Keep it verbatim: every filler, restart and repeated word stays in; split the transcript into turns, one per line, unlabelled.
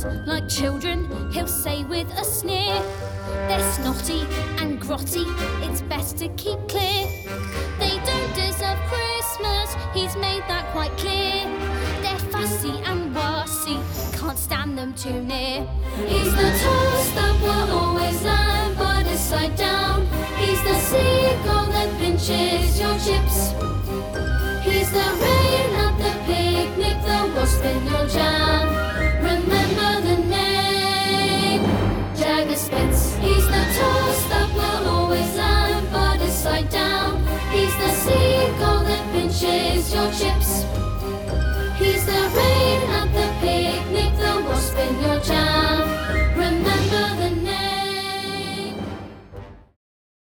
like children, he'll say with a sneer. They're snotty and grotty, it's best to keep clear. They don't deserve Christmas, he's made that quite clear. They're fussy and wussy, can't stand them too near. He's the toast that will always land butter side down. He's the seagull that pinches your chips. He's the rain at the picnic, the wasp in your jam. Remember the name, Jagger Spitz. He's the toast that will always land butter side down. He's the seagull that pinches your chips. He's the rain at the picnic, the wasp in your jam.